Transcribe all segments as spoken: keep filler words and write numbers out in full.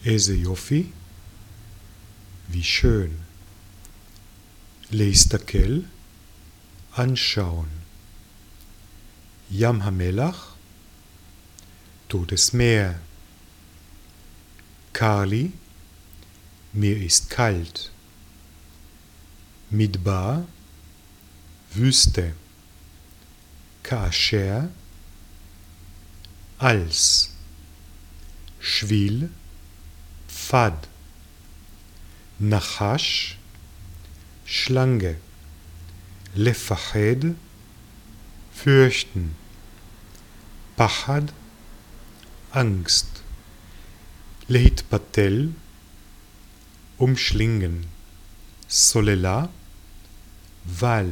איזה יופי, wie schön. להסתכל, anschauen. ים המלח, Totes Meer. קר לי, mir ist kalt. מדבר, Wüste. כאשר, als. שביל, פד. נחש, Schlange. לפחד, fürchten. פחד, Angst. להתפתל, umschlingen. סוללה, Wall.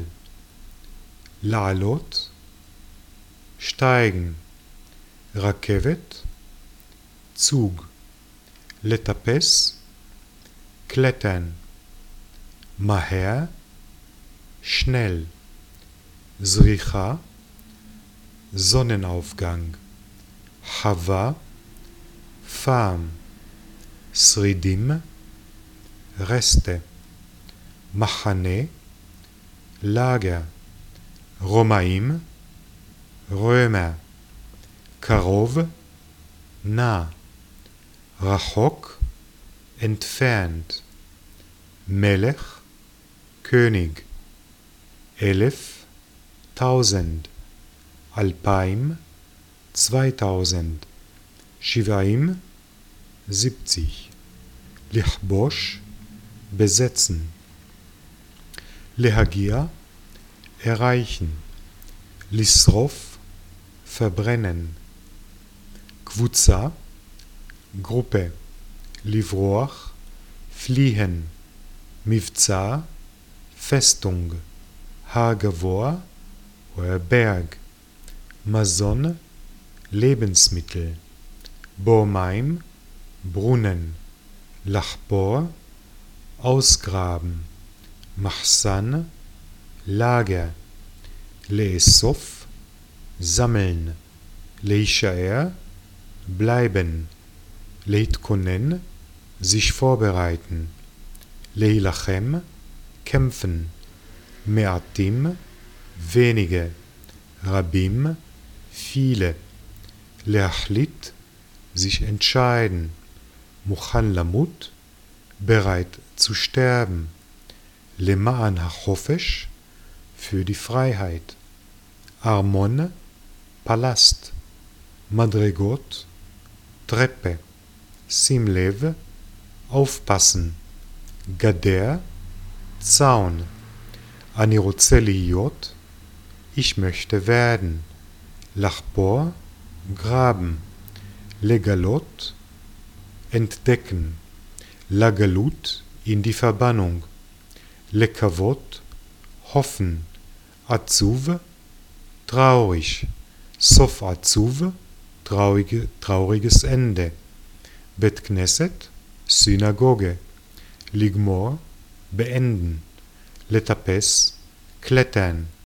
לעלות, steigen. רכבת, Zug. לטפס, klettern. מהר, schnell. זריחה, Sonnenaufgang. חווה, Farm. שרידים, Reste. מחנה, Lager. רומאים, Römer. קרוב, nah. רחוק, entfernt. מלך, König. אלף, tausend. אלפיים, zweitausend. שבעים, siebzig. לכבוש, besetzen. להגיע, erreichen. לשרוף, verbrennen. קבוצה, Gruppe. לברוח, fliehen. מבצע, Festung. הר גבוה, hoher Berg. מזון, Lebensmittel. בור מים, Brunnen. לחפור, ausgraben. מחסן, Lager. לאסוף, sammeln. להישאר, bleiben. להתכונן, sich vorbereiten. להילחם, kämpfen. מעטים, wenige. רבים, viele. להחליט, sich entscheiden. מוכן למות, bereit zu sterben. למען החופש, für die Freiheit. ארמון, Palast. מדרגות, Treppe. שים לב, aufpassen. גדר, Zaun. אני רוצה להיות, ich möchte werden. לחפור, graben. לגלות, entdecken. לגלות, in die Verbannung. לקוות, hoffen. עצוב, traurig. סוף עצוב, traurige, trauriges Ende. בית כנסת, Synagoge. לגמור, beenden. לטפס, klettern.